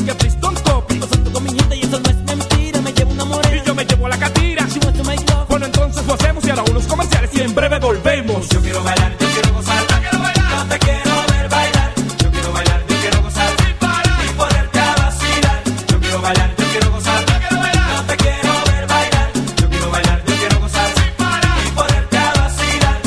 que please don't copy. Pasando con mi gente y eso no es mentira. Me llevo una morena Y yo me llevo a la catira. She wants to make love. Bueno, entonces lo hacemos y ahora unos comerciales y en breve volvemos. Yo quiero bailar, yo quiero gozar, yo quiero bailar. No te quiero ver bailar. Yo quiero bailar, yo quiero gozar sin parar y ponerte a vacilar. Yo quiero bailar, yo quiero gozar, yo quiero bailar. No te quiero ver bailar. Yo quiero bailar, yo quiero gozar sin parar y ponerte a vacilar.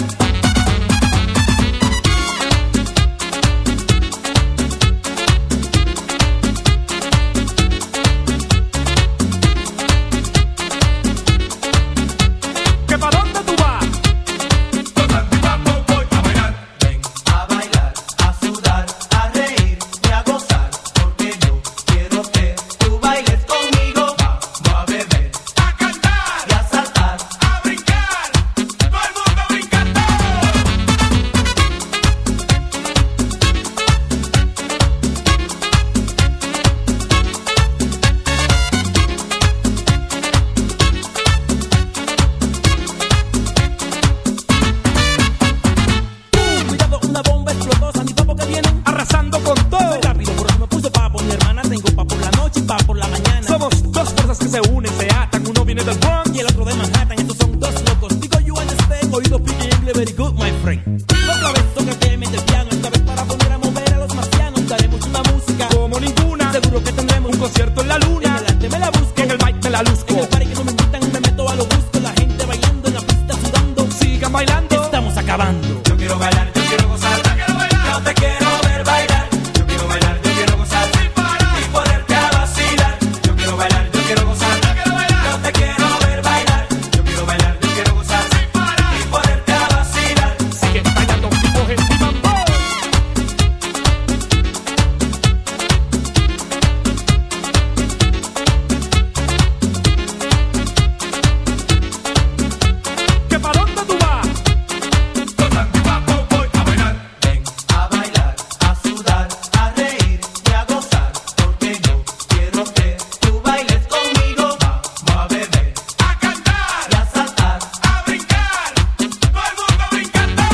¿Que pa' dónde tú vas? Con Antiguamo voy a bailar. Ven a bailar, a sudar, a reír y a gozar. Porque yo quiero que tú bailes conmigo. Vamos a beber, A cantar, y a saltar. a brincar, todo el mundo brincando. Cuidado, una bomba explotó. Sandy papo que vienen. Arrasando con todo. Soy rápido, por eso me puse papo. Mi hermana tengo pa' por la noche y pa' por la mañana. Somos dos fuerzas que se unen, se atan. Uno viene del Bronx Y el otro de Manhattan. Estos son dos locos. Digo you understand. Oído speaking English very good, my friend. Otra vez toca que mete el piano. Esta vez para poner a mover a los marcianos. Daremos una música como ninguna. seguro que tendremos Un concierto en la En luna. el arte me la busco. En el mic me la luzco. En el party que no me invitan me meto a lo busco. La gente bailando en la pista sudando. Sigan bailando. Estamos acabando. Yo quiero bailar, yo quiero gozar, yo quiero bailar. No te quiero ver bailar. Yo quiero bailar, yo quiero gozar sin parar y ponerte a vacilar. Yo quiero bailar, yo quiero gozar, yo quiero bailar. No te quiero ver bailar. Yo quiero bailar, yo quiero gozar sin parar y ponerte a vacilar. Sigue bailando y coge mi mambo. ¿Que pa' dónde tú vas? Con Antiguamo voy a bailar. Ven a bailar, a sudar, a reír y a gozar. Porque yo quiero que tú bailes conmigo. Vamos a beber, A cantar, y a saltar. a brincar, todo el mundo brincando.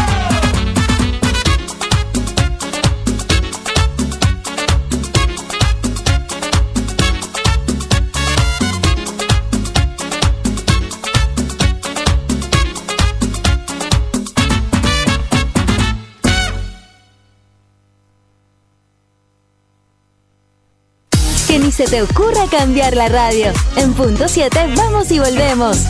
Que ni se te ocurra cambiar la radio. En punto 7 vamos y volvemos.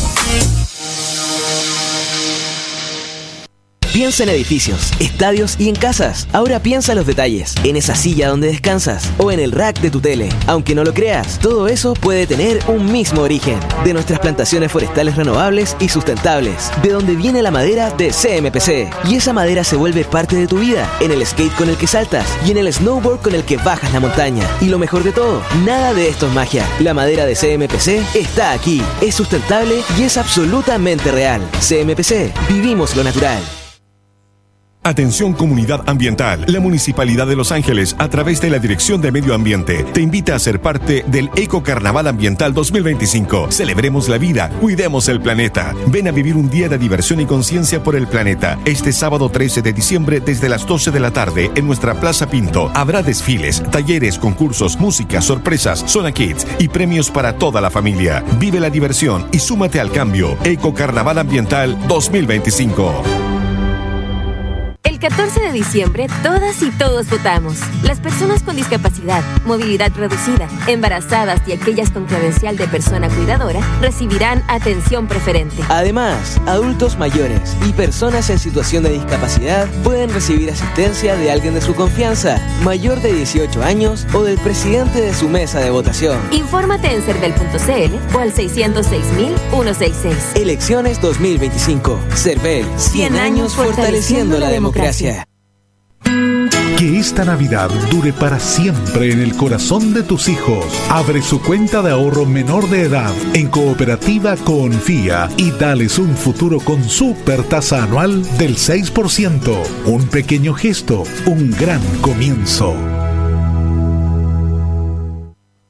Piensa en edificios, estadios y en casas. Ahora piensa en los detalles, en esa silla donde descansas o en el rack de tu tele. Aunque no lo creas, todo eso puede tener un mismo origen. De nuestras plantaciones forestales renovables y sustentables. De donde viene la madera de CMPC. Y esa madera se vuelve parte de tu vida. En el skate con el que saltas y en el snowboard con el que bajas la montaña. Y lo mejor de todo, nada de esto es magia. La madera de CMPC está aquí. Es sustentable y es absolutamente real. CMPC, vivimos lo natural. Atención comunidad ambiental. La Municipalidad de Los Ángeles, a través de la Dirección de Medio Ambiente, te invita a ser parte del Eco Carnaval Ambiental 2025. Celebremos la vida, cuidemos el planeta. Ven a vivir un día de diversión y conciencia por el planeta. Este sábado 13 de diciembre desde las 12 de la tarde en nuestra Plaza Pinto. Habrá desfiles, talleres, concursos, música, sorpresas, zona kids y premios para toda la familia. Vive la diversión y súmate al cambio. Eco Carnaval Ambiental 2025. El 14 de diciembre, todas y todos votamos. Las personas con discapacidad, movilidad reducida, embarazadas y aquellas con credencial de persona cuidadora recibirán atención preferente. Además, adultos mayores y personas en situación de discapacidad pueden recibir asistencia de alguien de su confianza, mayor de 18 años o del presidente de su mesa de votación. Infórmate en cervel.cl o al 606.166. Elecciones 2025. Cervel, 100 años fortaleciendo la democracia. Que esta Navidad dure para siempre en el corazón de tus hijos. Abre su cuenta de ahorro menor de edad en Cooperativa Confía y dales un futuro con super tasa anual del 6%. Un pequeño gesto, un gran comienzo.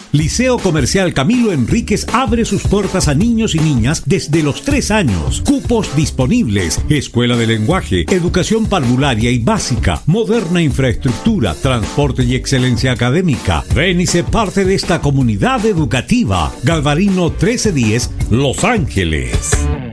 Liceo Comercial Camilo Enríquez abre sus puertas a niños y niñas desde los 3 años. Cupos disponibles. Escuela de lenguaje, educación parvularia y básica, moderna infraestructura, transporte y excelencia académica. Ven y sé parte de esta comunidad educativa. Galvarino 1310, Los Ángeles.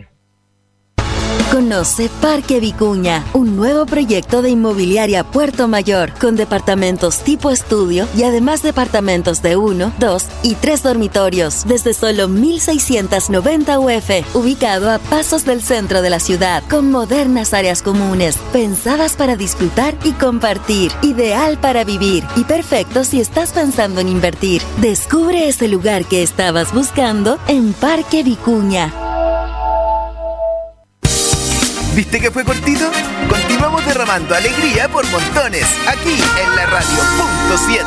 Conoce Parque Vicuña, un nuevo proyecto de inmobiliaria Puerto Mayor, con departamentos tipo estudio y además departamentos de 1, 2 y 3 dormitorios, desde solo 1.690 UF, ubicado a pasos del centro de la ciudad, con modernas áreas comunes, pensadas para disfrutar y compartir, ideal para vivir y perfecto si estás pensando en invertir. Descubre ese lugar que estabas buscando en Parque Vicuña. ¿Viste que fue cortito? Continuamos derramando alegría por montones, aquí en la radio Punto 7.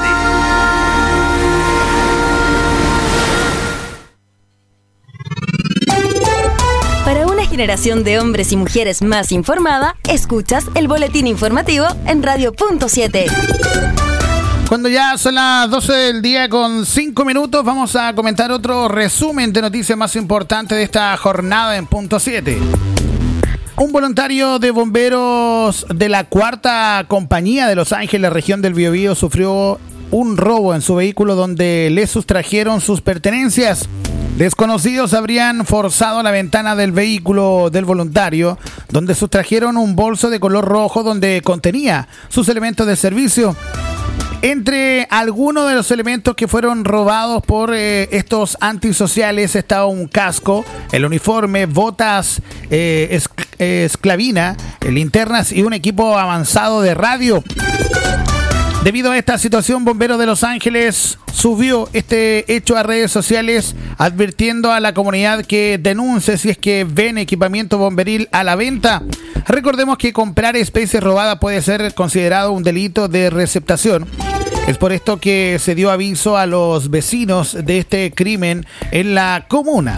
Para una generación de hombres y mujeres más informada, escuchas el boletín informativo en Radio Punto 7. Cuando ya son las 12 del día con 5 minutos, vamos a comentar otro resumen de noticias más importantes de esta jornada en Punto 7. Un voluntario de bomberos de la 4ª Compañía de Los Ángeles, región del Biobío, sufrió un robo en su vehículo donde le sustrajeron sus pertenencias. Desconocidos habrían forzado la ventana del vehículo del voluntario, donde sustrajeron un bolso de color rojo donde contenía sus elementos de servicio. Entre algunos de los elementos que fueron robados por estos antisociales estaba un casco, el uniforme, botas esclavina, linternas y un equipo avanzado de radio. Debido a esta situación, Bomberos de Los Ángeles subió este hecho a redes sociales, advirtiendo a la comunidad que denuncie si es que ven equipamiento bomberil a la venta. Recordemos que comprar especies robadas puede ser considerado un delito de receptación. Es por esto que se dio aviso a los vecinos de este crimen en la comuna.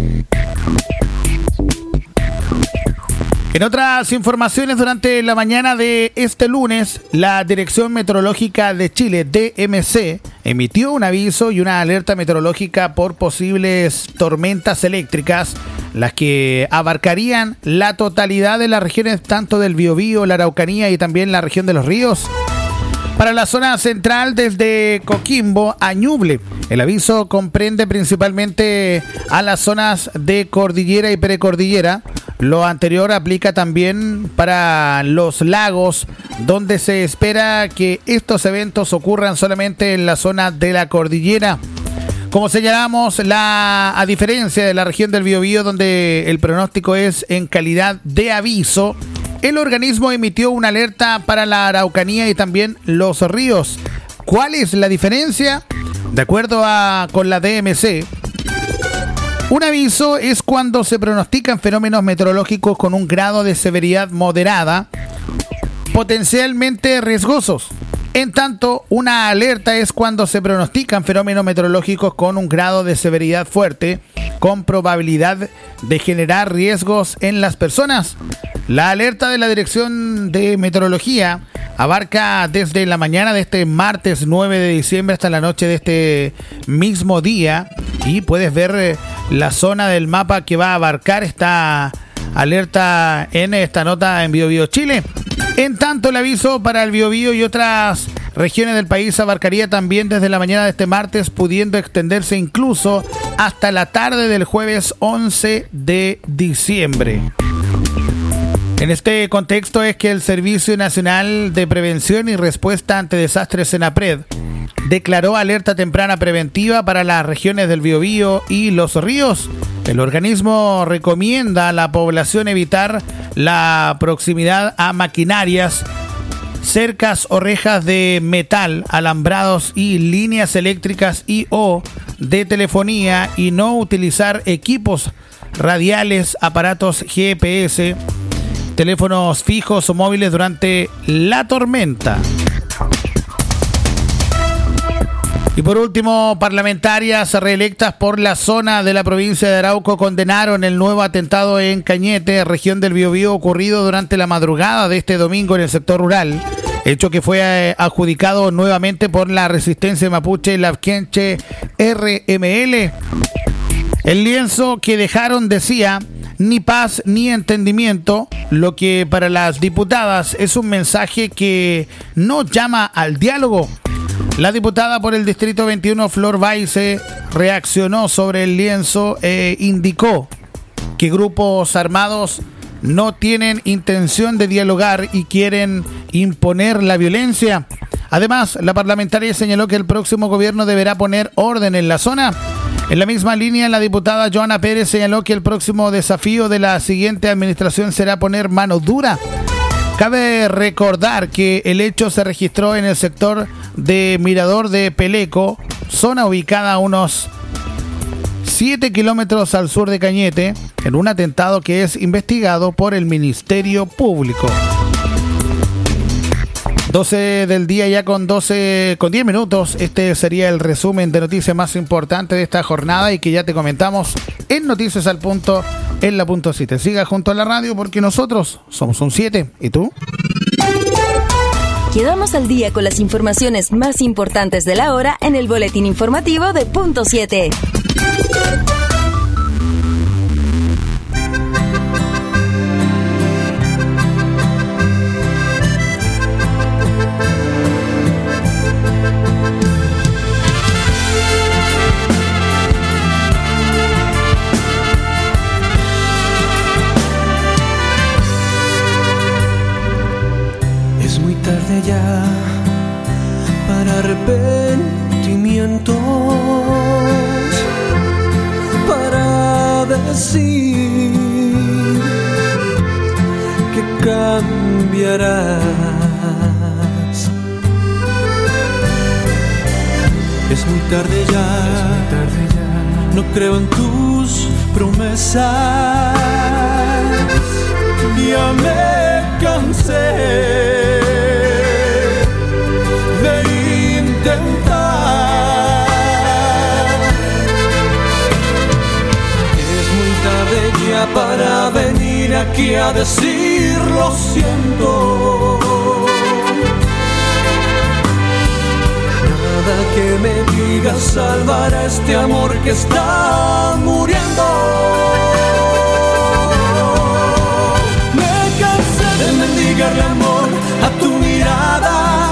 En otras informaciones, durante la mañana de este lunes, la Dirección Meteorológica de Chile, DMC, emitió un aviso y una alerta meteorológica por posibles tormentas eléctricas, las que abarcarían la totalidad de las regiones tanto del Biobío, la Araucanía y también la región de los ríos. Para la zona central, desde Coquimbo a Ñuble, el aviso comprende principalmente a las zonas de cordillera y precordillera. Lo anterior aplica también para los lagos, donde se espera que estos eventos ocurran solamente en la zona de la cordillera. Como señalamos, a diferencia de la región del Biobío, donde el pronóstico es en calidad de aviso, el organismo emitió una alerta para la Araucanía y también los ríos. ¿Cuál es la diferencia? De acuerdo con la DMC, un aviso es cuando se pronostican fenómenos meteorológicos con un grado de severidad moderada, potencialmente riesgosos. En tanto, una alerta es cuando se pronostican fenómenos meteorológicos con un grado de severidad fuerte, con probabilidad de generar riesgos en las personas. La alerta de la Dirección de Meteorología abarca desde la mañana de este martes 9 de diciembre hasta la noche de este mismo día, y puedes ver la zona del mapa que va a abarcar esta alerta en esta nota en Biobío Chile. En tanto, el aviso para el Biobío y otras regiones del país abarcaría también desde la mañana de este martes, pudiendo extenderse incluso hasta la tarde del jueves 11 de diciembre. En este contexto es que el Servicio Nacional de Prevención y Respuesta ante Desastres, SENAPRED, declaró alerta temprana preventiva para las regiones del Biobío y los ríos. El organismo recomienda a la población evitar la proximidad a maquinarias, cercas o rejas de metal, alambrados y líneas eléctricas y o de telefonía, y no utilizar equipos radiales, aparatos GPS, teléfonos fijos o móviles durante la tormenta. Y por último, parlamentarias reelectas por la zona de la provincia de Arauco condenaron el nuevo atentado en Cañete, región del Biobío, ocurrido durante la madrugada de este domingo en el sector rural. hecho que fue adjudicado nuevamente por la Resistencia Mapuche Labquenche RML. El lienzo que dejaron decía: ni paz ni entendimiento, lo que para las diputadas es un mensaje que no llama al diálogo. La diputada por el Distrito 21, Flor Baise, reaccionó sobre el lienzo e indicó que grupos armados no tienen intención de dialogar y quieren imponer la violencia. Además, la parlamentaria señaló que el próximo gobierno deberá poner orden en la zona. En la misma línea, la diputada Joana Pérez señaló que el próximo desafío de la siguiente administración será poner mano dura. Cabe recordar que el hecho se registró en el sector de Mirador de Peleco, zona ubicada a unos 7 kilómetros al sur de Cañete, en un atentado que es investigado por el Ministerio Público. 12 del día ya con 10 minutos. Este sería el resumen de noticias más importantes de esta jornada y que ya te comentamos en Noticias al Punto, en la Punto 7. Siga junto a la radio porque nosotros somos un 7. ¿Y tú? Quedamos al día con las informaciones más importantes de la hora en el boletín informativo de Punto 7. Tarde ya para arrepentimientos, para decir que cambiarás. Es muy tarde ya, no creo en tus promesas, ya me cansé de intentar. Es muy tarde ya para venir aquí a decir lo siento. Nada que me diga salvará este amor que está muriendo. Me cansé de mendigarle amor a tu mirada,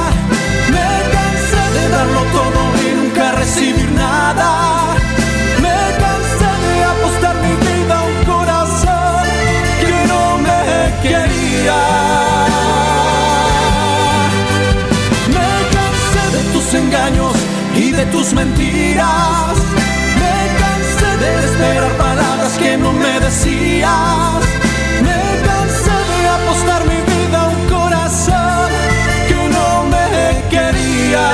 darlo todo y nunca recibir nada. Me cansé de apostar mi vida a un corazón que no me quería. Me cansé de tus engaños y de tus mentiras. Me cansé de esperar palabras que no me decías. Me cansé de apostar mi vida a un corazón que no me quería.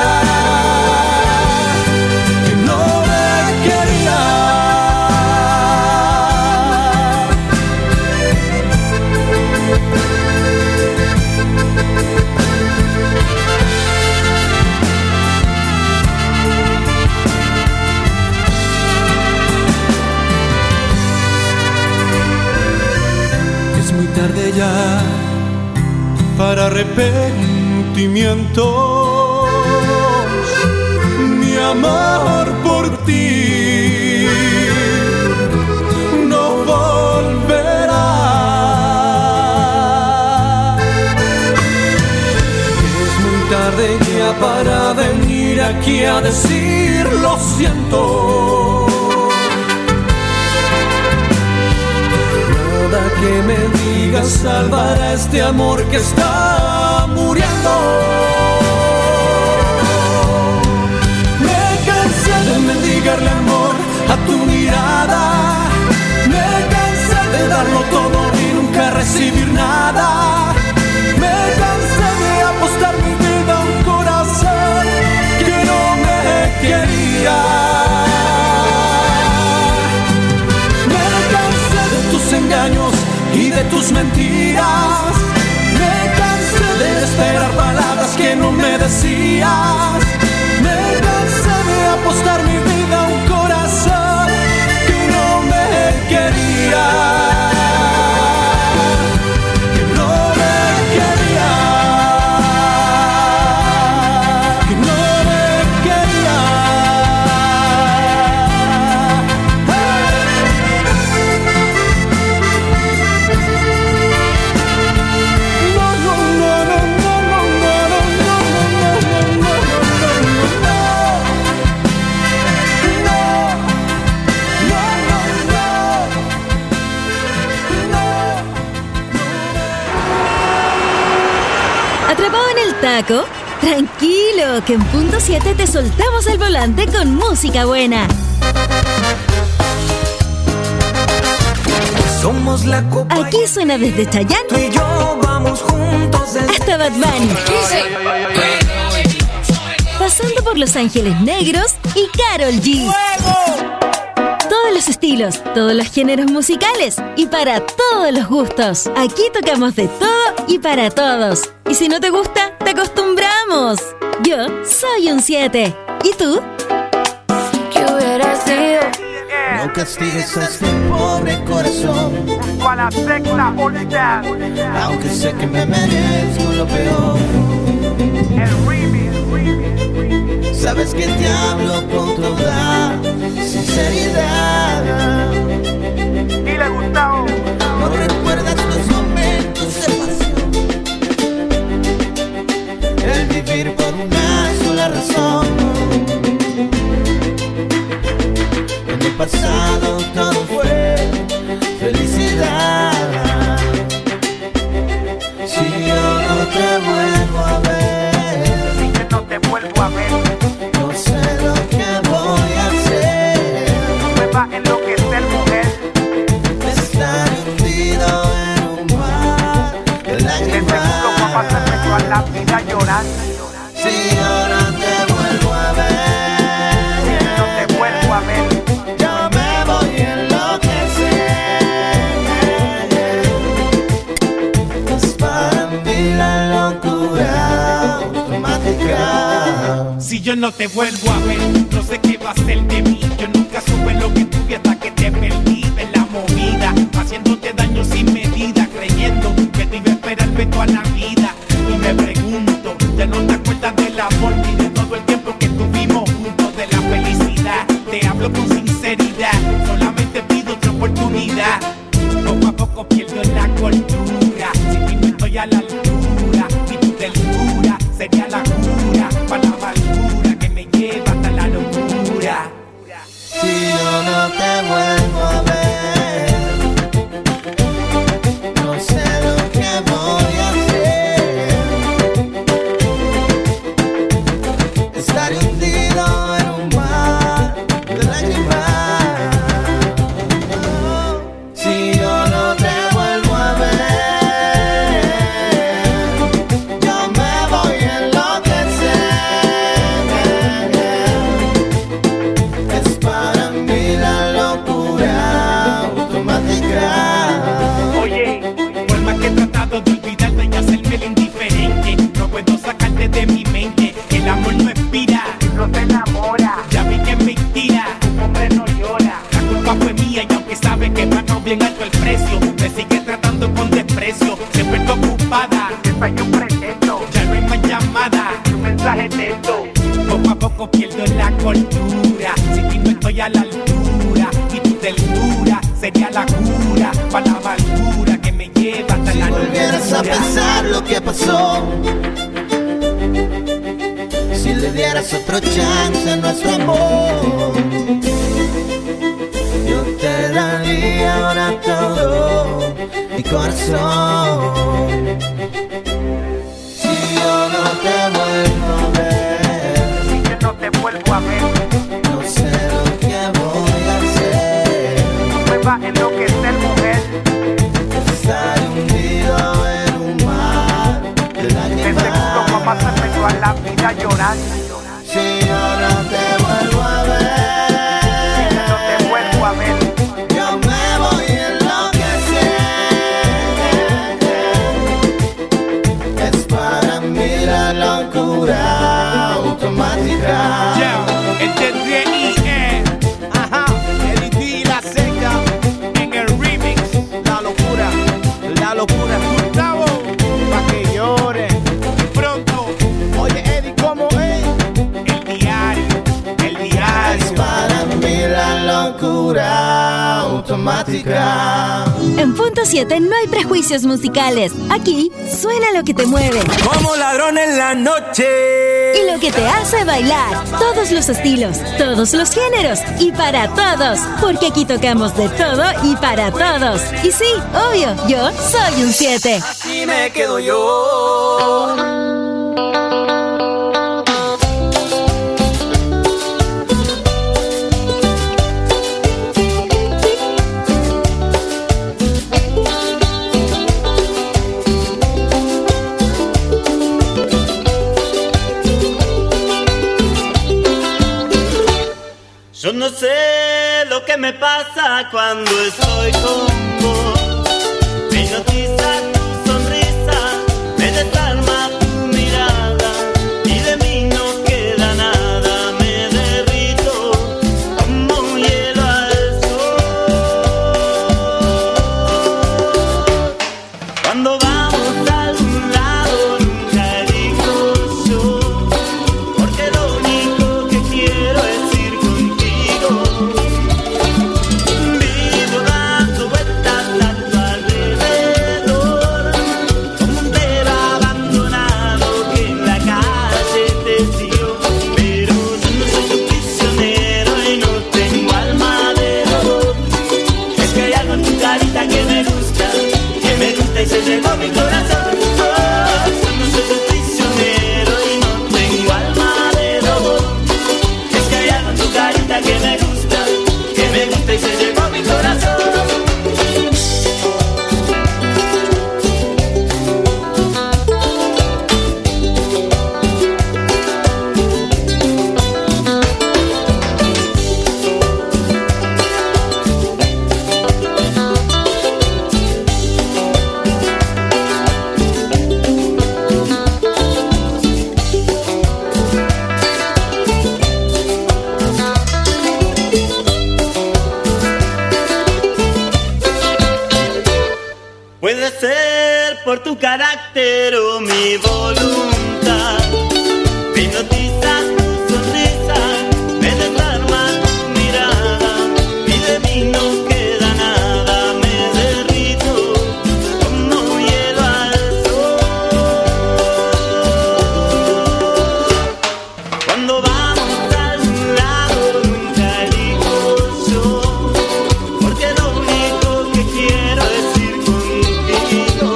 Tarde ya para arrepentimientos, mi amor por ti no volverá. Es muy tarde ya para venir aquí a decir lo siento. Que me digas salvará este amor que está muriendo. Me cansé de mendigarle amor a tu mirada. Me cansé de darlo todo y nunca recibir nada. Me cansé de apostar mi vida a un corazón que no me quería. Engaños y de tus mentiras. Me cansé de esperar palabras que no me decías. Me cansé de apostar mi vida a un corazón que no me quería. Que no me quería. chamaco? Tranquilo, que en punto 7 te soltamos el volante con música buena. Somos la copa. Aquí suena desde Chayanne. Tú y yo vamos juntos hasta Bad Bunny. Pasando por Los Ángeles Negros y Karol G. Todos los estilos, todos los géneros musicales y para todos los gustos. Aquí tocamos de todo y para todos. Y si no te gusta, te acostumbramos. Yo soy un 7. ¿Y tú? ¿Qué hubiera sido? No castigues a este pobre corazón. A la secta All-Star. Aunque sé que me merezco lo peor. El remix. Sabes que te hablo con toda sinceridad. Dile, Gustavo. No recuerdas los momentos de pasión. El vivir por una sola razón. En el pasado todo fue felicidad. Si yo no te vuelvo a ver, si yo no te vuelvo a ver, no sé lo que voy a hacer. No me va a enloquecer, mujer. Estar hundido en un mar de lágrimas. De seguro va a pasarme toda la vida llorando. Si yo no te vuelvo a ver, si yo no te vuelvo a ver, yo me voy a enloquecer. Es para mí la locura automática. Si yo no te vuelvo a ver, no sé qué va a ser de mí. Yo nunca supe lo que tuve hasta que te perdí en la movida, haciéndote daño sin medida, creyendo que te iba a esperarme toda la vida. Y me pregunto, ya no te acuerdas del amor ni de todo el tiempo que tuvimos juntos, de la felicidad. Te hablo con sinceridad, solamente pido otra oportunidad. Poco a poco pierdo la cordura, si ti no estoy a la altura, y tu ternura sería la cura para la amargura que me lleva hasta la locura. Si yo no te vuelvo a ver, no sé lo que voy a hacer. Estaré hundido en un mar de lágrimas. Si yo no te vuelvo a ver, yo me voy a enloquecer. Es para mí la locura automática. Oye, por más que he tratado de olvidarte y hacerme el indiferente, no puedo sacarte de mi mente. El amor no expira, no te enamora. Ya vi que es mentira, un hombre no llora. La culpa fue mía y aunque sabe que pagó bien alto el precio, me sigue tratando con desprecio. Siempre estoy ocupada, yo pretendo. Ya no hay más llamada, un mensaje texto. Poco a poco pierdo la cordura, si ti no estoy a la altura, y tu ternura sería la cura para la amargura que me lleva hasta la locura. Si volvieras a pensar lo que pasó, si le dieras otro chance a nuestro amor, yo te daría ahora todo mi corazón. Si yo no te vuelvo a ver, si yo no te vuelvo a ver, no sé lo que voy a hacer. No me va a enloquecer, mujer. Estar hundido en un mar de lágrimas. De seguro va a pasarme toda la vida llorando. Si yo no te vuelvo a ver, si yo no te vuelvo a ver, yo me voy a enloquecer. Es para mí la locura automática. Yeah, entendí ajá, el ID y la secta en el remix. La locura, Gustavo, pa' que llore. Y pronto, oye Eddie, ¿cómo es? El diario. Es para mí la locura automática. En punto 7 no hay prejuicios musicales. Aquí suena lo que te mueve. Como ladrón en la noche. Y lo que te hace bailar. Todos los estilos, todos los géneros y para todos. Porque aquí tocamos de todo y para todos. Y sí, obvio, yo soy un 7. Así me quedo yo. Yo no sé lo que me pasa cuando estoy con vos. Me hipnotiza tu sonrisa, me desarma tu mirada y de mí no queda nada. Me derrito como hielo al sol. Cuando vamos a algún lado nunca elijo yo, porque lo único que quiero es ir contigo. Vivo dando vueltas a tu alrededor, como un perro abandonado que en la calle te siguió. Pero yo no soy tu prisionero y no tengo alma de robot. Es que hay algo en tu carita que me gusta y se llevó mi corazón. Oh, yo no soy tu prisionero y no tengo alma de robot. Es que hay algo en tu carita que me gusta y se llevó mi corazón. Puede ser por tu carácter o mi voluntad. Me hipnotiza tu sonrisa, me desarma tu mirada y de mí no queda nada. Me derrito como hielo al sol. Cuando vamos a algún lado nunca elijo yo, porque lo único que quiero es ir contigo.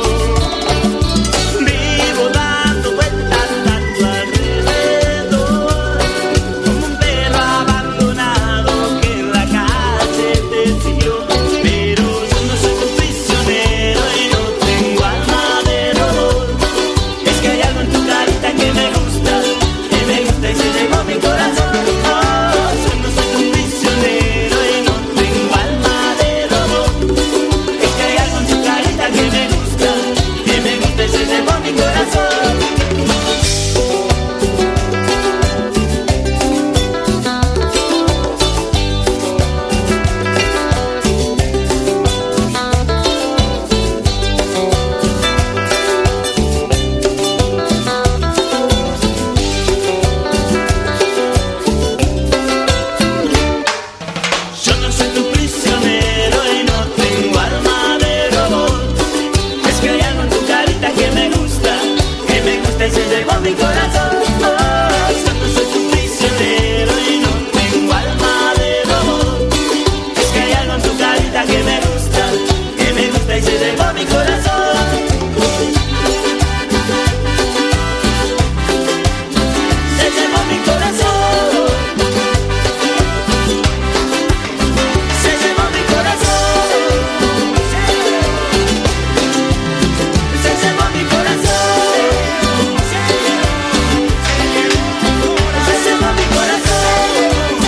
Vivo dando vueltas a tu alrededor, como un perro abandonado que en la calle te siguió. Pero yo no soy tu prisionero y no tengo alma de robot. Es que hay algo en tu carita que me gusta y se llevó mi corazón. Oh, yo no soy tu prisionero y no tengo alma de robot. Es que hay algo en tu carita que me gusta y se llevó mi corazón. Yo no soy tu prisionero y no tengo alma de robot. Es que hay algo en tu carita que me gusta y se llevó mi corazón. Oh, yo no soy tu prisionero y no tengo alma de robot. Es que hay algo en tu carita que me gusta y se llevó mi corazón. Se llevó mi corazón. Se llevó mi corazón. Se llevó mi corazón. Se llevó mi corazón.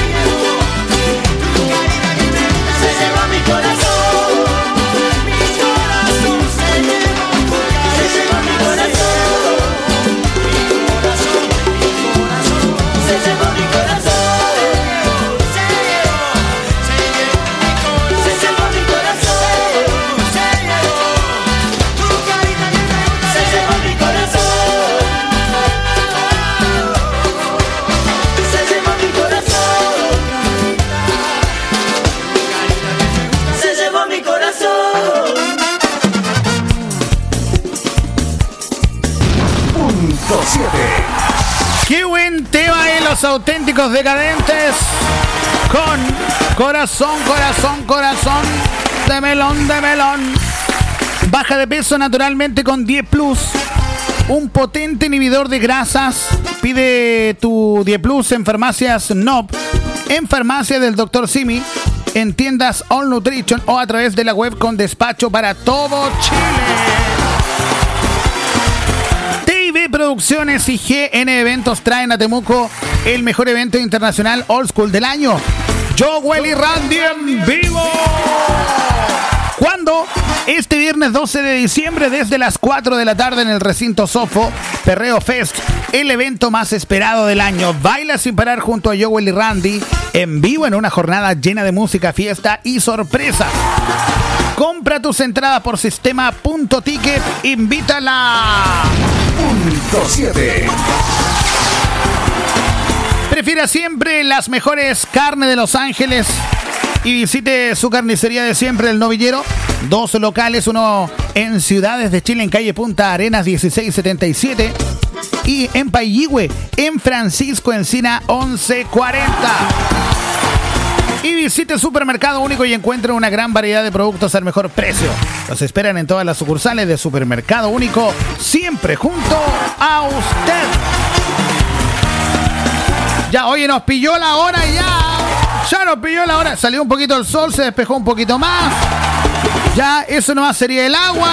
Se llevó mi corazón. Mi corazón se llevó. Se llevó mi corazón. Se llevó mi corazón. Se llevó mi corazón. Tu carita que me gusta. Se llevó mi corazón. Se llevó mi corazón. Se llevó mi corazón. Punto 7. Qué buen tema de los auténticos decadentes con corazón, corazón, corazón de melón, de melón. Baja de peso naturalmente con 10 Plus, un potente inhibidor de grasas. Pide tu 10 Plus en farmacias NOP, en farmacia del Dr. Simi, en tiendas All Nutrition o a través de la web con despacho para todo Chile. TIV Producciones y GN Eventos traen a Temuco el mejor evento internacional old school del año. Jowell y Randy en vivo. ¿Cuándo? Este viernes 12 de diciembre desde las 4 de la tarde en el recinto Sofo, Perreo Fest, el evento más esperado del año. Baila sin parar junto a Jowell y Randy en vivo en una jornada llena de música, fiesta y sorpresas. Compra tus entradas por sistema.ticket. Invítala. Punto 7. Prefiera siempre las mejores carnes de Los Ángeles y visite su carnicería de siempre, El Novillero. 2 locales, uno en Ciudades de Chile, en calle Punta Arenas 1677, y en Payihue, en Francisco Encina 1140. Y visite Supermercado Único y encuentre una gran variedad de productos al mejor precio. Los esperan en todas las sucursales de Supermercado Único, siempre junto a usted. Ya, oye, nos pilló la hora ya nos pilló la hora. Salió un poquito el sol, se despejó un poquito más. Ya, eso nomás sería el agua.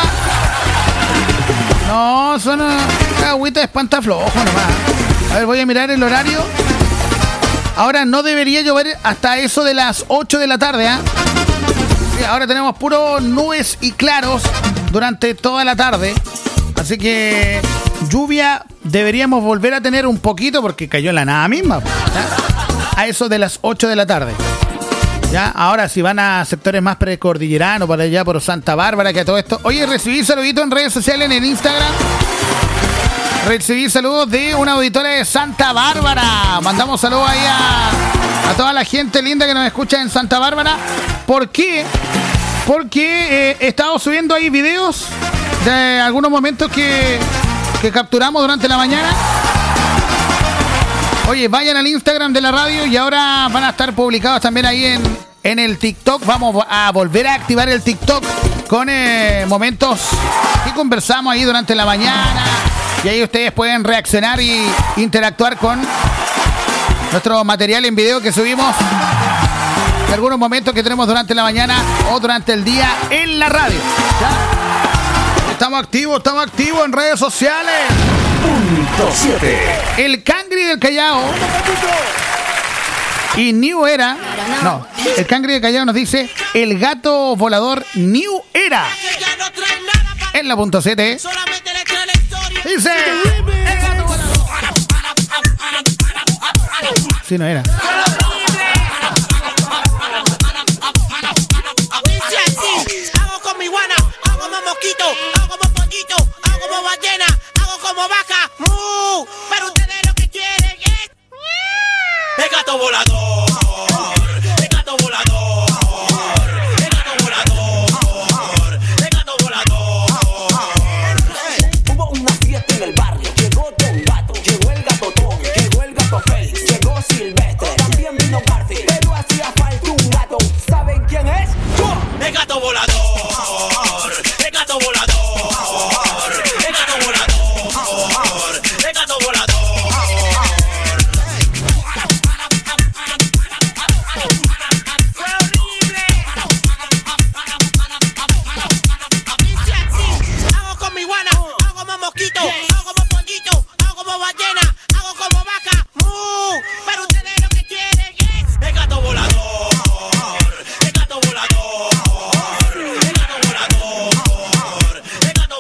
No, eso no. Agüita de espantaflojo nomás. A ver, voy a mirar el horario. Ahora no debería llover hasta eso de las 8 de la tarde, ¿eh? Sí, ahora tenemos puro nubes y claros durante toda la tarde. Así que lluvia deberíamos volver a tener un poquito porque cayó en la nada misma, ¿ya? A eso de las 8 de la tarde. Ya, ahora si van a sectores más precordilleranos, para allá por Santa Bárbara, que a todo esto. Oye, recibí saluditos en redes sociales, en el Instagram. Recibí saludos de una auditora de Santa Bárbara. Mandamos saludos ahí a toda la gente linda que nos escucha en Santa Bárbara. ¿Por qué? Porque he estado subiendo ahí videos de algunos momentos que capturamos durante la mañana. Oye, vayan al Instagram de la radio y ahora van a estar publicados también ahí en el TikTok. Vamos a volver a activar el TikTok con momentos que conversamos ahí durante la mañana. Y ahí ustedes pueden reaccionar y interactuar con nuestro material en video que subimos de algunos momentos que tenemos durante la mañana o durante el día en la radio. ¿Ya? Estamos activos en redes sociales. Punto 7. El Cangri del Callao y New Era. No, el Cangri del Callao nos dice el gato volador New Era. En la punto 7. Dice el gato volador. Sí, no era. Hago con mi guana, hago como mosquito, hago como pollito, hago como ballena, hago como vaca, pero ustedes lo que quieren es el gato volador, el gato volador, el gato volador, el gato volador. Hubo una fiesta en el barrio, llegó Don Gato, llegó el gatotón, llegó el gato Félix, llegó Silvestre, también vino Garfield, pero hacía falta un gato. ¿Saben quién es? ¡Yo! El gato volador, el gato volador, el gato volador, el gato volador. Hago con mi guana, hago como mosquito, hago como pollito, hago como ballena, hago como vaca, pero ustedes lo que quieren es el gato volador, el gato volador, el gato volador, el gato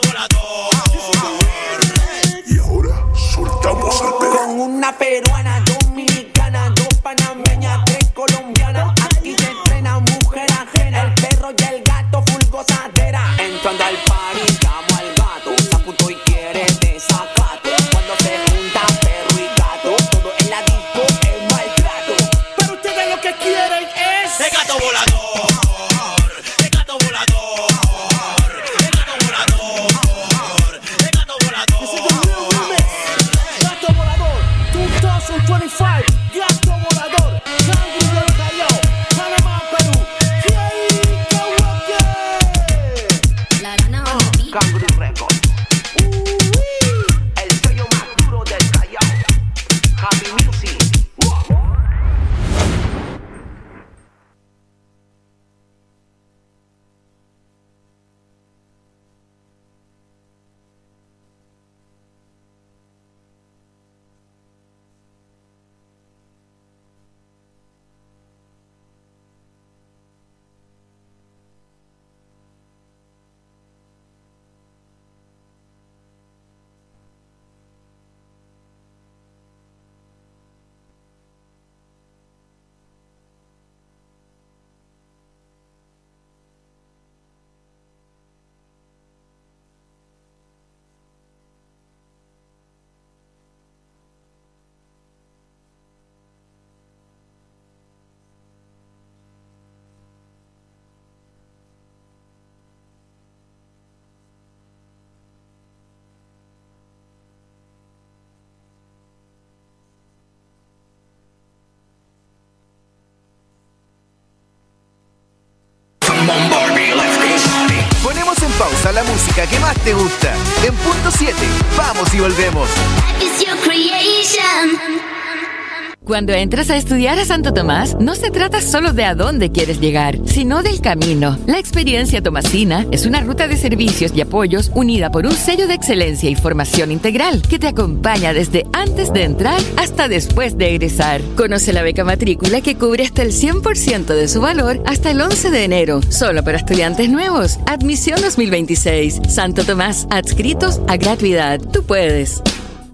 volador. Y ahora soltamos al perro. Con una peruana, dominicana, dos panameñas, tres colombianas. Aquí se entrena mujer ajena, el perro y el gato full gozadera. Entrando al party, llamo al gato, se apuntó y quiere desacato. Cuando se junta perro y gato, todo en la disco es maltrato. Pero ustedes lo que quieren es El gato volador, el gato volador, el gato volador, el gato volador. Gato volador, 2025, gato volador, Cangri del Callao, Panamá, Perú. Cangri Records. El sello más duro del Callao. Happy Music. Ponemos en pausa la música que más te gusta. En punto 7, vamos y volvemos. Cuando entras a estudiar a Santo Tomás, no se trata solo de a dónde quieres llegar, sino del camino. La experiencia tomasina es una ruta de servicios y apoyos unida por un sello de excelencia y formación integral que te acompaña desde antes de entrar hasta después de egresar. Conoce la beca matrícula que cubre hasta el 100% de su valor hasta el 11 de enero, solo para estudiantes nuevos. Admisión 2026. Santo Tomás, adscritos a gratuidad. Tú puedes.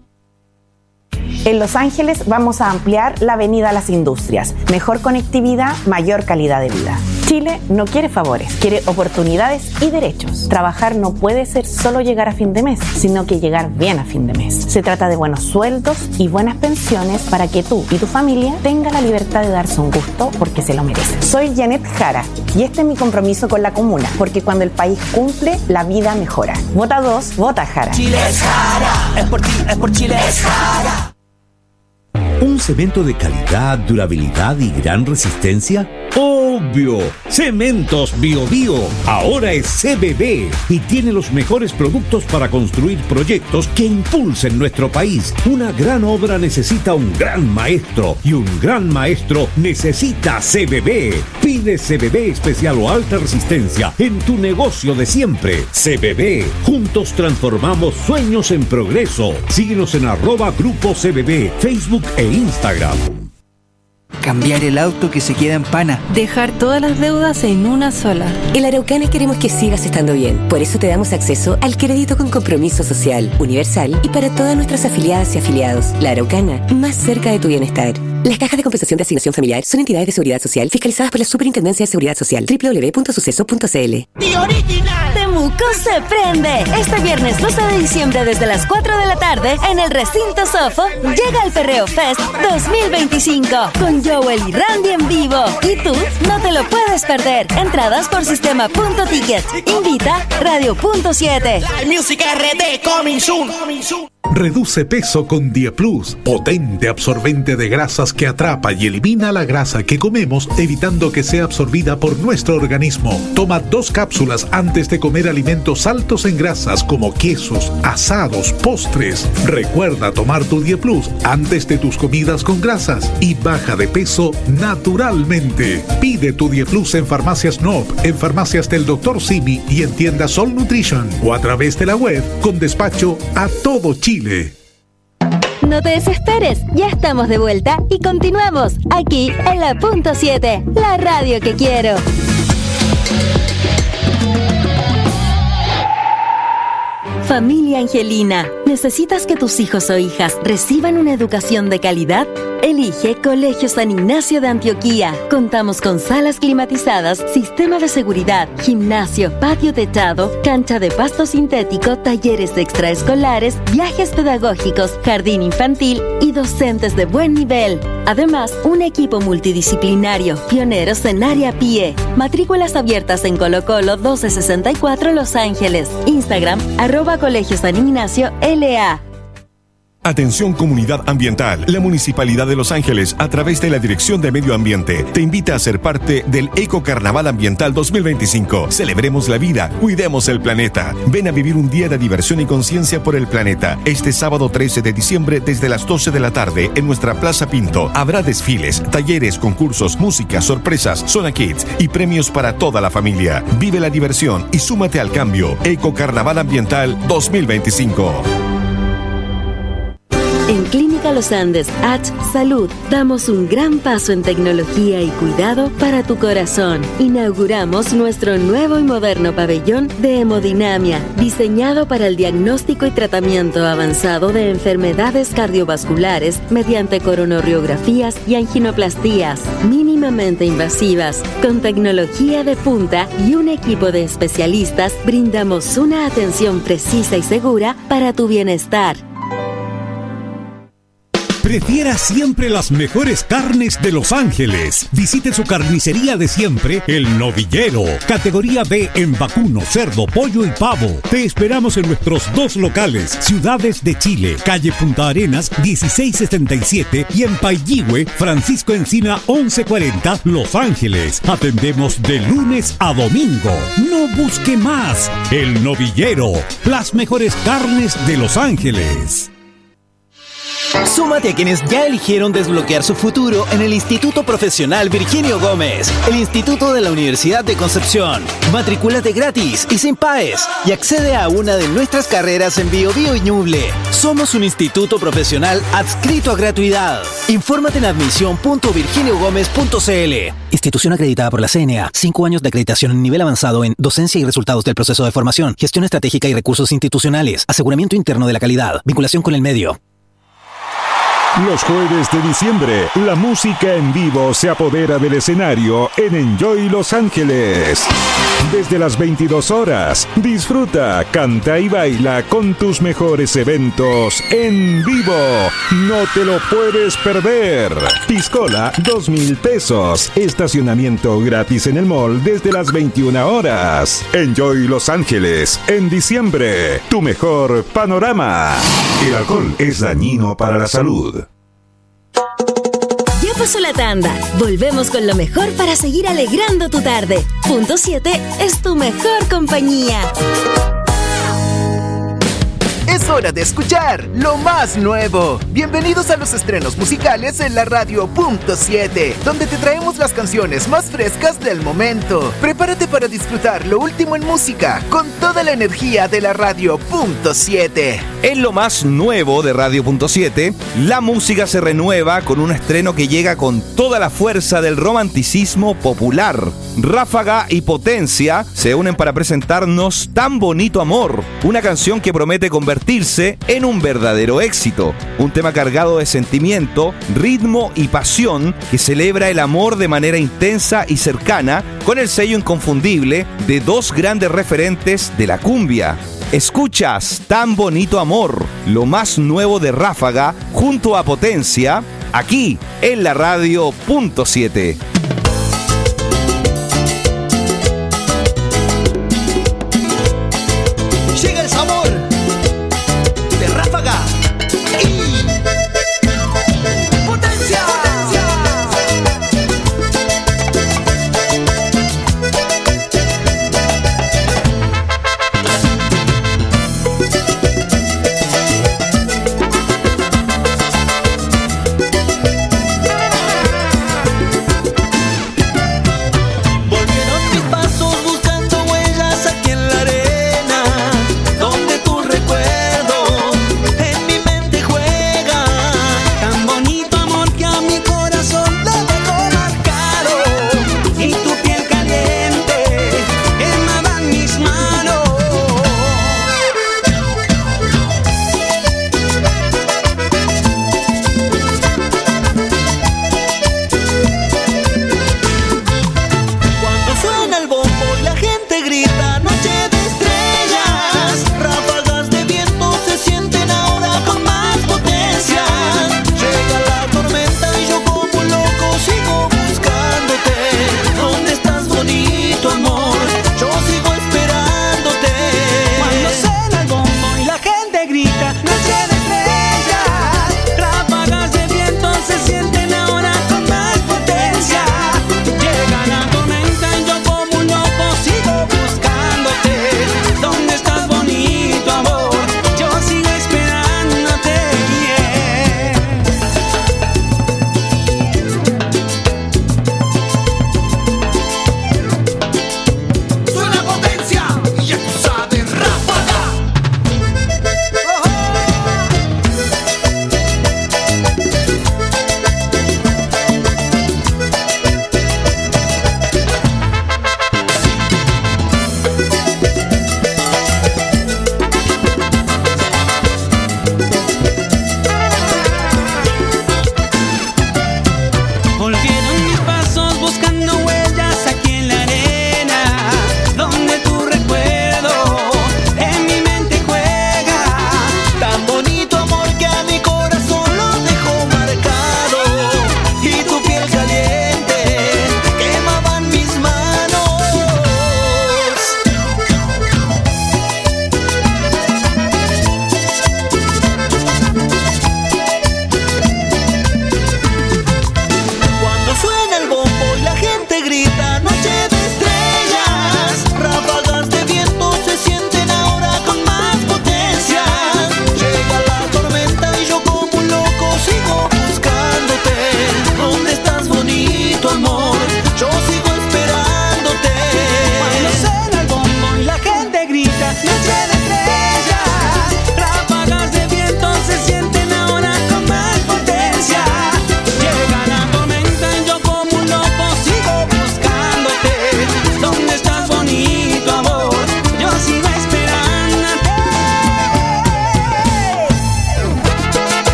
En Los Ángeles vamos a ampliar la Avenida Las Industrias. Mejor conectividad, mayor calidad de vida. Chile no quiere favores, quiere oportunidades y derechos. Trabajar no puede ser solo llegar a fin de mes, sino que llegar bien a fin de mes. Se trata de buenos sueldos y buenas pensiones para que tú y tu familia tengan la libertad de darse un gusto porque se lo merecen. Soy Janet Jara y este es mi compromiso con la comuna, porque cuando el país cumple, la vida mejora. Vota 2, vota Jara. Chile es Jara, es por ti, es por Chile es Jara. ¿Un cemento de calidad, durabilidad y gran resistencia? ¡Obvio! ¡Cementos Bio Bio! Ahora es CBB y tiene los mejores productos para construir proyectos que impulsen nuestro país. Una gran obra necesita un gran maestro y un gran maestro necesita CBB. Pide CBB especial o alta resistencia en tu negocio de siempre. CBB. Juntos transformamos sueños en progreso. Síguenos en @Grupo CBB, Facebook e Instagram. Cambiar el auto que se queda en pana. Dejar todas las deudas en una sola. En la Araucana queremos que sigas estando bien. Por eso te damos acceso al crédito con compromiso social, universal y para todas nuestras afiliadas y afiliados. La Araucana, más cerca de tu bienestar. Las cajas de compensación de asignación familiar son entidades de seguridad social fiscalizadas por la Superintendencia de Seguridad Social. www.suceso.cl. Temuco se prende. Este viernes 12 de diciembre desde las 4 de la tarde en el recinto Sofo llega el Perreo Fest 2025 con Joel y Randy en vivo. Y tú no te lo puedes perder. Entradas por sistema.ticket. Invita Radio.7. Music RD coming soon. Reduce peso con Dieplus, potente absorbente de grasas que atrapa y elimina la grasa que comemos, evitando que sea absorbida por nuestro organismo. Toma 2 cápsulas antes de comer alimentos altos en grasas como quesos, asados, postres. Recuerda tomar tu Dieplus antes de tus comidas con grasas y baja de peso naturalmente. Pide tu Dieplus en Farmacias Noop, en Farmacias del Dr. Simi y en tiendas Sol Nutrition o a través de la web con despacho a todo Chile. No te desesperes, ya estamos de vuelta y continuamos aquí en la Punto 7, la radio que quiero. Familia Angelina, ¿necesitas que tus hijos o hijas reciban una educación de calidad? Elige Colegio San Ignacio de Antioquía. Contamos con salas climatizadas, sistema de seguridad, gimnasio, patio techado, cancha de pasto sintético, talleres extraescolares, viajes pedagógicos, jardín infantil y docentes de buen nivel. Además, un equipo multidisciplinario, pioneros en área PIE. Matrículas abiertas en Colo Colo 1264 Los Ángeles. Instagram, @Colegio San Ignacio LA. Atención comunidad ambiental. La Municipalidad de Los Ángeles, a través de la Dirección de Medio Ambiente, te invita a ser parte del Eco Carnaval Ambiental 2025. Celebremos la vida, cuidemos el planeta. Ven a vivir un día de diversión y conciencia por el planeta. Este sábado 13 de diciembre desde las 12 de la tarde en nuestra Plaza Pinto. Habrá desfiles, talleres, concursos, música, sorpresas, zona kids y premios para toda la familia. Vive la diversión y súmate al cambio. Eco Carnaval Ambiental 2025. En Clínica Los Andes H Salud damos un gran paso en tecnología y cuidado para tu corazón. Inauguramos nuestro nuevo y moderno pabellón de hemodinamia, diseñado para el diagnóstico y tratamiento avanzado de enfermedades cardiovasculares mediante coronariografías y anginoplastías mínimamente invasivas. Con tecnología de punta y un equipo de especialistas, brindamos una atención precisa y segura para tu bienestar. Prefiera siempre las mejores carnes de Los Ángeles. Visite su carnicería de siempre, El Novillero. Categoría B en vacuno, cerdo, pollo y pavo. Te esperamos en nuestros 2 locales, Ciudades de Chile, calle Punta Arenas 1677 y en Pailligüe, Francisco Encina 1140, Los Ángeles. Atendemos de lunes a domingo. No busque más. El Novillero, las mejores carnes de Los Ángeles. Súmate a quienes ya eligieron desbloquear su futuro en el Instituto Profesional Virginio Gómez, el Instituto de la Universidad de Concepción. Matricúlate gratis y sin PAES y accede a una de nuestras carreras en Biobío y Ñuble. Somos un instituto profesional adscrito a gratuidad. Infórmate en admisión.virginiogomez.cl. Institución acreditada por la CNA. 5 años de acreditación en nivel avanzado en docencia y resultados del proceso de formación, gestión estratégica y recursos institucionales, aseguramiento interno de la calidad, vinculación con el medio. Los jueves de diciembre, la música en vivo se apodera del escenario en Enjoy Los Ángeles. Desde las 22 horas, disfruta, canta y baila con tus mejores eventos en vivo. No te lo puedes perder. Piscola, 2,000 pesos. Estacionamiento gratis en el mall desde las 21 horas. Enjoy Los Ángeles, en diciembre, tu mejor panorama. El alcohol es dañino para la salud. Ya pasó la tanda. Volvemos con lo mejor para seguir alegrando tu tarde. Punto 7 es tu mejor compañía. Es hora de escuchar lo más nuevo. Bienvenidos a los estrenos musicales en la radio Punto 7, donde te traemos las canciones más frescas del momento. Prepárate para disfrutar lo último en música con toda la energía de la radio Punto 7. En lo más nuevo de Radio Punto 7, la música se renueva con un estreno que llega con toda la fuerza del romanticismo popular. Ráfaga y Potencia se unen para presentarnos Tan Bonito Amor, una canción que promete convertirse en un verdadero éxito. Un tema cargado de sentimiento, ritmo y pasión que celebra el amor de manera intensa y cercana, con el sello inconfundible de 2 grandes referentes de la cumbia. Escuchas Tan Bonito Amor, lo más nuevo de Ráfaga junto a Potencia, aquí en la radio Punto 7. Llega el sabor de Ráfaga y Potencia.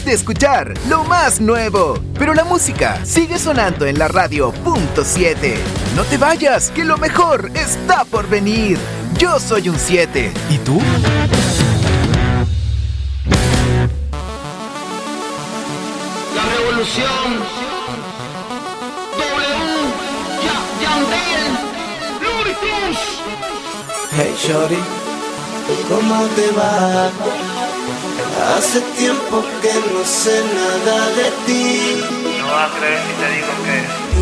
de escuchar lo más nuevo. Pero la música sigue sonando en la radio .7. No te vayas, que lo mejor está por venir. Yo soy un 7. ¿Y tú? La revolución. Yandel. Luritus. Hey Shorty, ¿cómo te va? Hace tiempo que no sé nada de ti. No vas a creer si te digo que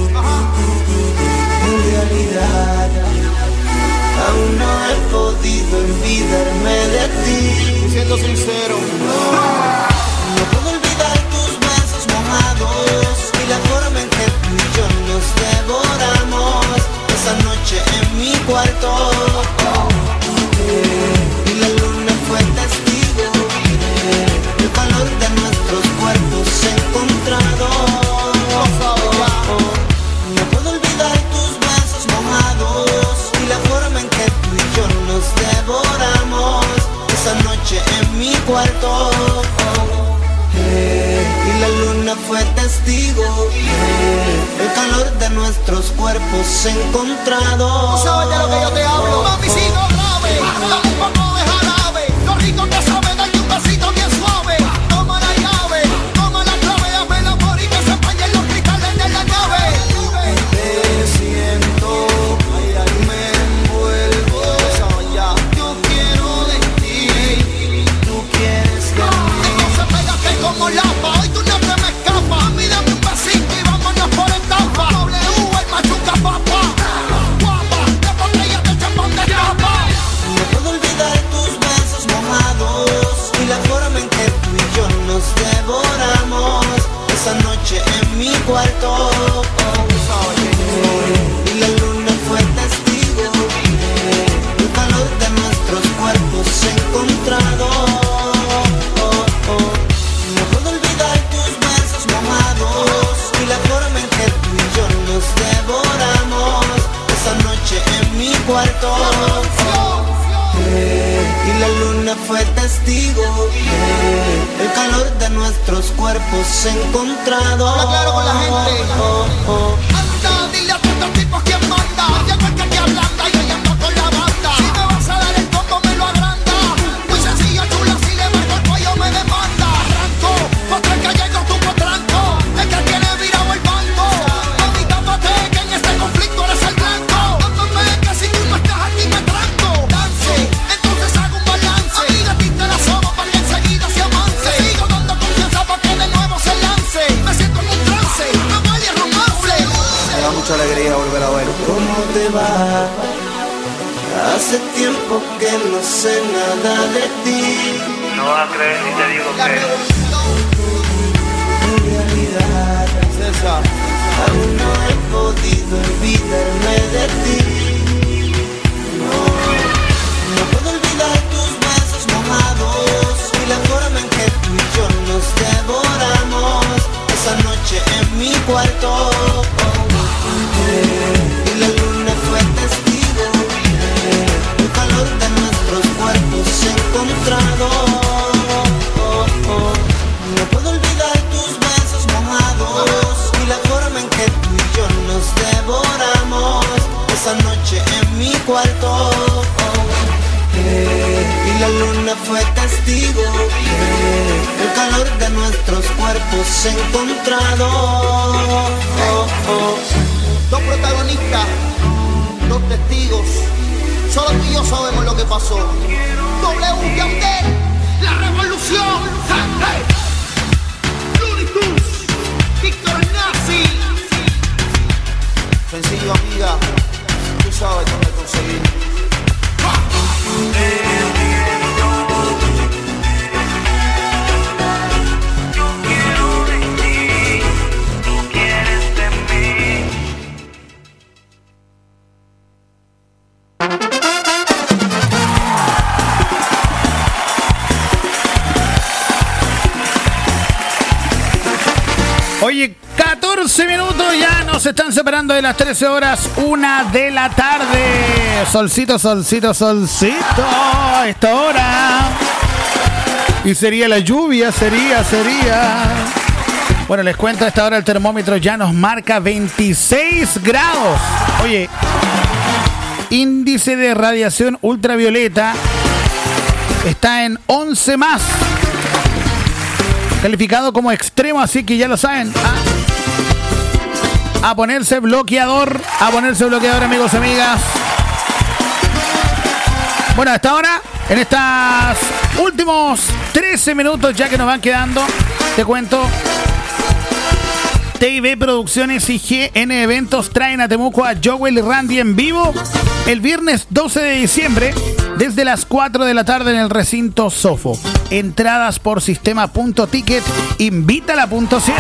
en realidad aún no he podido olvidarme de ti. siendo sincero. No puedo olvidar tus besos mojados y la forma en que tú y yo nos devoramos esa noche en mi cuarto. Y la luna fue testigo del calor de nuestros cuerpos encontrados. No puedo olvidar tus besos mojados y la forma en que tú y yo nos devoramos esa noche en mi cuarto. Y la luna fue testigo del calor de nuestros cuerpos encontrados. Tú sabes de lo que yo te hablo. Mami, sigo grave, dame un poco de jarabe. Lo rico que sabe, darte un besito bien suave. Toma la llave, toma la clave. Dame el amor y que se empañen los cristales de la nave. Te siento, me envuelvo. Yo quiero de ti, tú quieres de mí. Entonces pégate como lapa, hoy tú no te me escapas. Mami, dame un besito y vámonos por etapa. W, el machuca papá. Guapa, de botella de champán de tapa. No puedo olvidar tus besos mojados y la forma en que tú y yo nos devoramos esa noche en mi cuarto. Y la luna fue testigo del calor de nuestros cuerpos encontrados. No puedo olvidar tus besos mojados y la forma en que tú y yo nos devoramos esa noche en mi cuarto. Y la luna fue testigo del calor de nuestros cuerpos encontrados. Habla claro con la gente. Anda, dile a todos estos tipos quién manda. Llegó el que te ablanda y yo ando con la banda. Si me vas a dar el combo me lo agranda. Muy sencillo, chula, si le marco el cuello me demanda. Arranco, contra el que llego tu potranco. El que tiene virado el banco. Mami, tápate que en este conflicto eres el blanco. Dándome que si tú no estás aquí me tranco. Dance, entonces hago un balance. A mí de ti te la sobo para que enseguida se avance. Sigo dando confianza para que de nuevo se lance. Me siento en un trance, me huele a romance. Me da mucha alegría volver a ver. ¿Cómo te va? Hace tiempo que no sé nada de ti. No vas a creer si te digo que En realidad, aún no he podido olvidarme de ti. No puedo olvidar tus besos mojados y la forma en que tú y yo nos devoramos esa noche en mi cuarto. Y la luna fue testigo del calor de nuestros cuerpos encontrados. No puedo olvidar tus besos mojados y la forma en que tú y yo nos devoramos esa noche en mi cuarto. Y la luna fue testigo del calor de nuestros cuerpos encontrados. dos protagonistas, dos testigos. Solo tú y yo sabemos lo que pasó. W, Yandel, la revolución. Hey, hey. Luritus, Víctor Nazi. Sencillo, amiga, tú sabes dónde conseguir. Oye, 14 minutos ya nos están separando de las 13 horas, 1 de la tarde. Solcito, solcito, solcito. A esta hora. Y sería la lluvia, sería. Bueno, les cuento, a esta hora el termómetro ya nos marca 26 grados. Oye, índice de radiación ultravioleta está en 11 más. Calificado como extremo, así que ya lo saben. A ponerse bloqueador, amigos y amigas. Bueno, hasta ahora, en estos últimos 13 minutos ya que nos van quedando, te cuento. TIB Producciones y GN Eventos traen a Temuco a Joel y Randy en vivo el viernes 12 de diciembre desde las 4 de la tarde en el recinto Sofo. Entradas por sistema.ticket, invítala.7.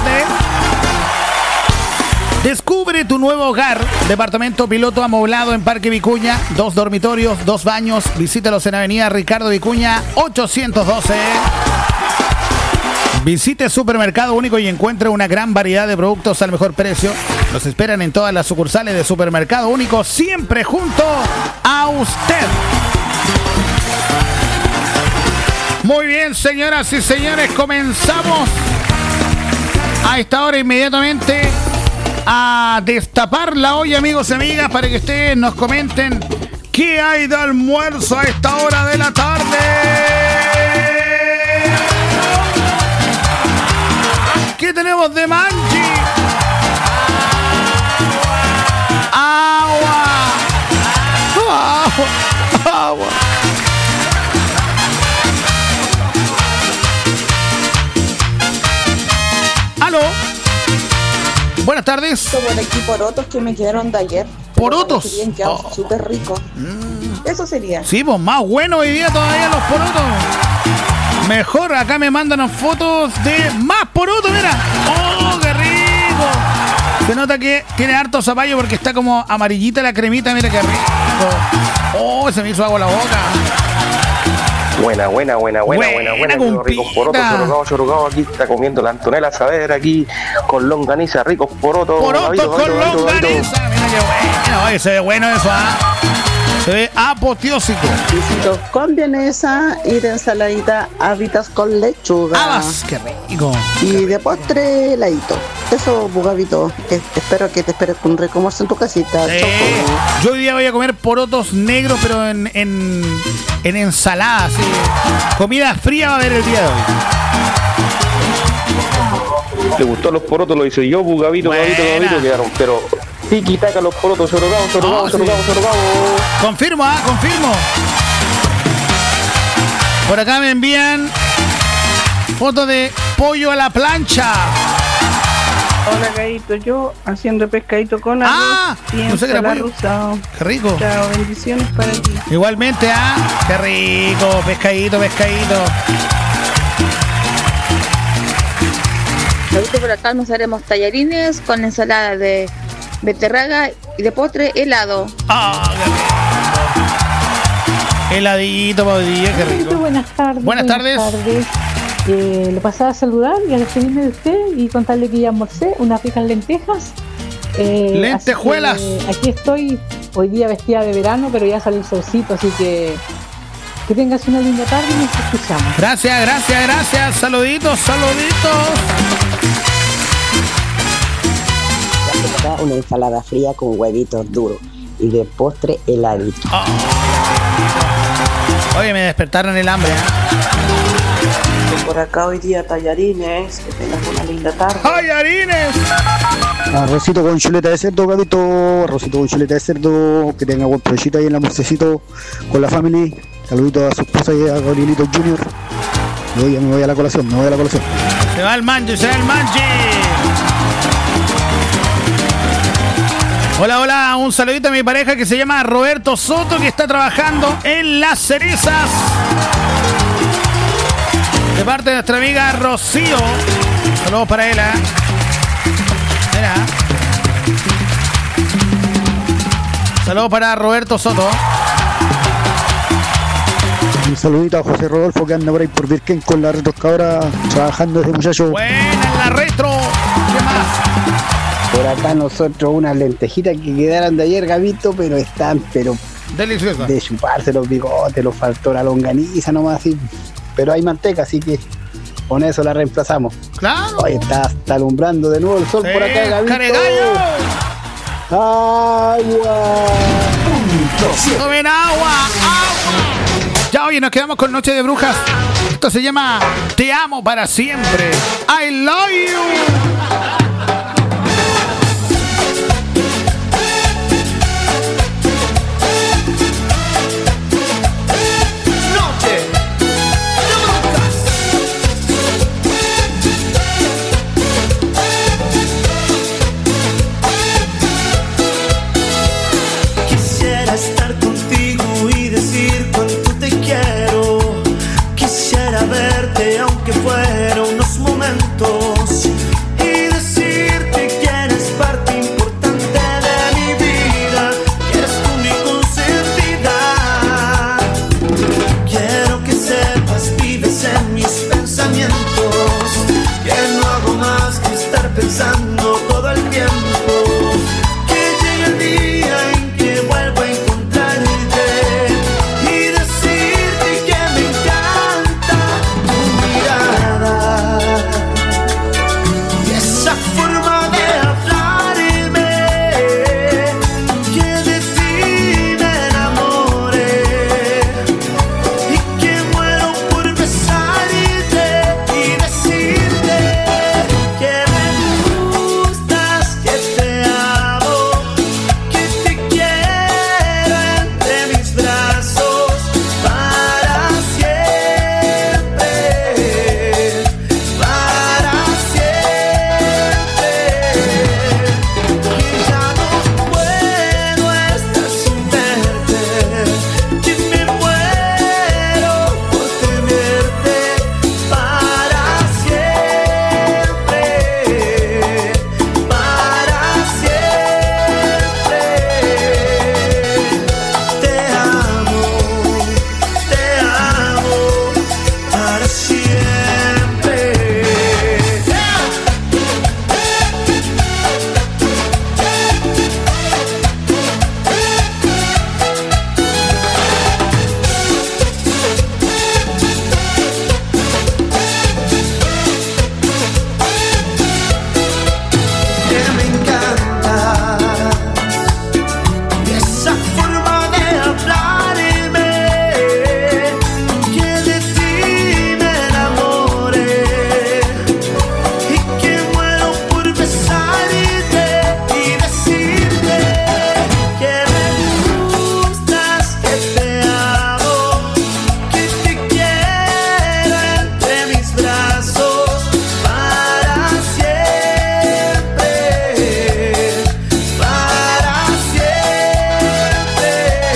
Descubre tu nuevo hogar. Departamento piloto amoblado en Parque Vicuña. 2 dormitorios, 2 baños. Visítalos en Avenida Ricardo Vicuña 812. Visite Supermercado Único y encuentre una gran variedad de productos al mejor precio. Los esperan en todas las sucursales de Supermercado Único, siempre junto a usted. Muy bien, señoras y señores, comenzamos a esta hora inmediatamente a destapar la olla, amigos y amigas, para que ustedes nos comenten qué hay de almuerzo a esta hora de la tarde. ¿Qué tenemos de manchi? Agua. ¿Aló? Buenas tardes. Como el aquí porotos que me quedaron de ayer. ¿Porotos? Serían quedados súper ricos. Eso sería. Sí, pues más bueno hoy día todavía los porotos. Mejor, acá me mandan fotos de más poroto, mira. ¡Oh, qué rico! Se nota que tiene harto zapallo porque está como amarillita la cremita, mira qué rico. ¡Oh, se me hizo agua la boca! Buena, ricos porotos, chorugado, aquí está comiendo la Antonella Saavedra aquí con longaniza, ricos porotos. Porotos con longaniza, mira qué bueno. Oye, se ve bueno eso, Se ve apoteósico. Visitos con vienesa y de ensaladita, habitas con lechuga. ¡Habas! ¡Qué rico! Y de postre, heladito. Eso, Bugavito. Espero que te esperes con un rico almuerzo en tu casita. Sí. Yo hoy día voy a comer porotos negros, pero en ensalada, sí. Comida fría va a haber el día de hoy. ¿Te gustó los porotos? Lo hice yo, Bugavito, Bugavito, quedaron, pero... Tiki taca los porotos, chorugado. Confirmo. Por acá me envían fotos de pollo a la plancha. Hola, Gaito, yo haciendo pescadito con arroz y no sé qué era pollo. rosado. Qué rico. Chao, bendiciones para ti. Igualmente, qué rico, pescadito. Ahorita por acá nos haremos tallarines con ensalada de beterraga y de postre helado. Qué heladito, Baudilla, qué rico. Buenas tardes. Buenas tardes. Le pasaba a saludar y a despedirme de usted y contarle que ya almorcé unas ricas lentejas. Lentejuelas. Aquí estoy hoy día vestida de verano, pero ya salió el solcito, así que tengas una linda tarde y nos escuchamos. Gracias. Saluditos. Una ensalada fría con huevitos duros y de postre heladito. Oye, me despertaron el hambre. Por acá hoy día tallarines. Que tengas una linda tarde. ¡Tallarines! Arrocito con chuleta de cerdo, Gabito. Que tenga buen provechito ahí en la morcecito con la family. Saluditos a su esposa y a Gabrielito Junior. Me voy a la colación. Se va el manche. Hola, un saludito a mi pareja que se llama Roberto Soto, que está trabajando en Las Cerezas. De parte de nuestra amiga Rocío. Saludos para él, Mira. Saludos para Roberto Soto. Un saludito a José Rodolfo que anda por ahí por Virquén con la retroscadora trabajando desde muchacho. Buena en la retro. ¿Qué más? Por acá nosotros unas lentejitas que quedaron de ayer, Gabito, pero están, deliciosas. De chuparse los bigotes, nos faltó la longaniza nomás así. pero hay manteca, así que con eso la reemplazamos. Claro. Hoy está alumbrando de nuevo el sol por acá, Gabito. ¡Caregallo! ¡Agua! ¡Tomen agua! Ya, oye, nos quedamos con Noche de Brujas. Esto se llama Te amo para siempre. I love you. Estar contigo y decir cuánto te quiero. Quisiera verte aunque fuera unos momentos y decirte que eres parte importante de mi vida, que eres tú mi consentida. Quiero que sepas, vives en mis pensamientos, que no hago más que estar pensando todo el tiempo. Que llegue el día en que vuelva a encontrarte y decirte que me encanta tu mirada y esa forma de hablarme, que de ti me enamoré y que muero por besarte y decirte que me gustas, que te amo, que te quiero entre mis brazos para siempre, para siempre. Que ya no puedo estar sin verte, que me muero por tenerte para siempre, para siempre. Te amo para siempre. Que me encanta esa forma de hablarme, que de ti me enamoré y que muero por besarte y decirte que me gustas, que te amo, que te quiero entre mis brazos para siempre, para siempre.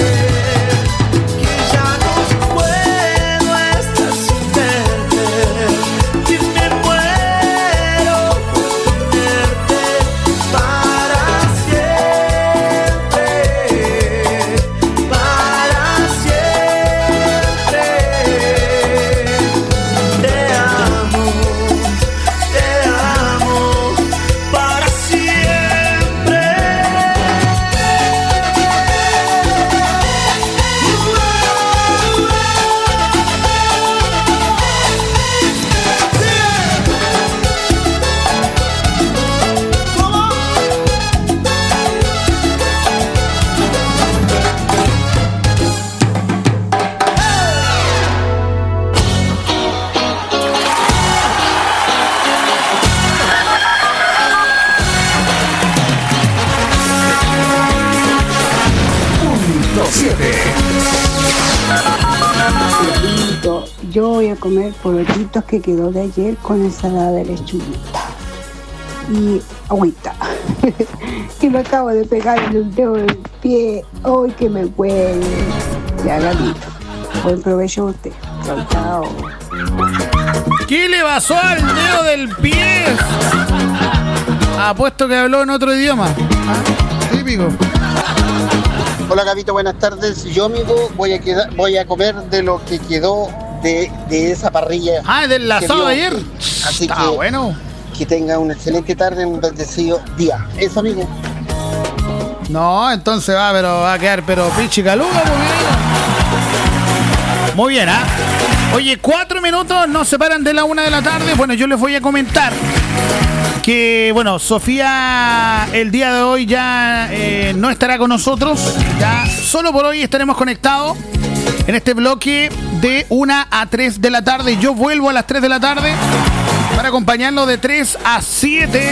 Que ya no puedo estar sin verte, que me muero por tenerte para siempre, para siempre. Te amo para siempre. Yo voy a comer porotitos que quedó de ayer con ensalada de lechuguita y agüita. Que me acabo de pegar en el dedo del pie. ¡Ay, que me huele! Ya, Gabito. Buen provecho a usted. Chao, chao. ¿Qué le pasó al dedo del pie? Apuesto que habló en otro idioma. Típico. Hola, Gabito, buenas tardes. Yo, amigo, voy a comer de lo que quedó de esa parrilla. Del asado de ayer. Así que bueno. Que tenga una excelente tarde, un bendecido día. Eso, amigo. No, entonces va a quedar pichicaluga, Muy bien, ¿ah? Oye, 4 minutos nos separan de la 1 de la tarde. Bueno, yo les voy a comentar que, bueno, Sofía el día de hoy ya no estará con nosotros. Ya solo por hoy estaremos conectados en este bloque de 1 a 3 de la tarde. Yo vuelvo a las 3 de la tarde para acompañarlo de 3 a 7.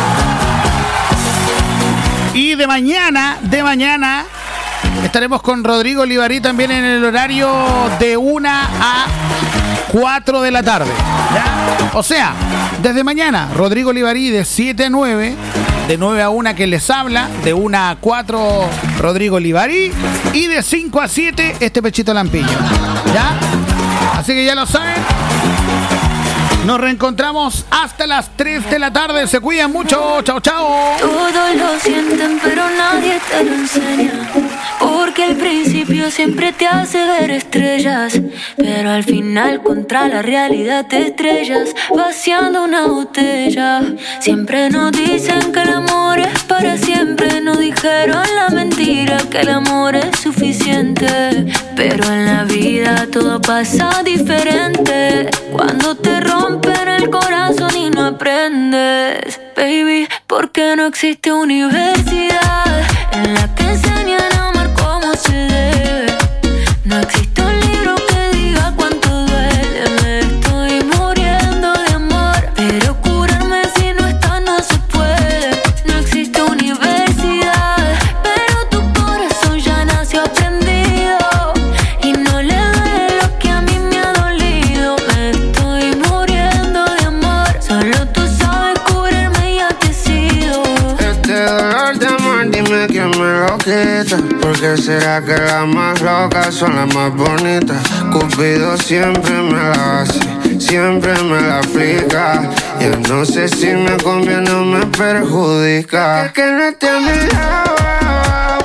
Y de mañana estaremos con Rodrigo Olivarí también en el horario de 1 a 4 de la tarde. ¿Ya? O sea, desde mañana, Rodrigo Olivarí de 7 a 9, de 9 a 1 que les habla, de 1 a 4 Rodrigo Olivarí y de 5 a 7 este Pechito Lampiño. ¿Ya? Así que ya lo saben. Nos reencontramos hasta las 3 de la tarde. Se cuidan mucho. Chao, chao. Todos lo sienten, pero nadie te lo enseña. Porque al principio siempre te hace ver estrellas, pero al final contra la realidad te estrellas, vaciando una botella. Siempre nos dicen que el amor es para siempre. Nos dijeron la mentira que el amor es suficiente. Pero en la vida todo pasa diferente. Cuando te rompen el corazón y no aprendes, baby, porque no existe universidad en la que enseñan a amar como se debe. No existe un libro que diga cuánto duele. Me estoy muriendo de amor, pero curarme si no está no se puede. No existe universidad, pero tu corazón ya nació aprendido y no le duele lo que a mí me ha dolido. Me estoy muriendo de amor, solo tú sabes curarme y ya te he sido. Este dolor de amor, dime quién me lo quita. Porque será que las más locas son las más bonitas. Cupido siempre me la hace, siempre me la aplica. Yo no sé si me conviene o me perjudica. Es que no esté a mi lado,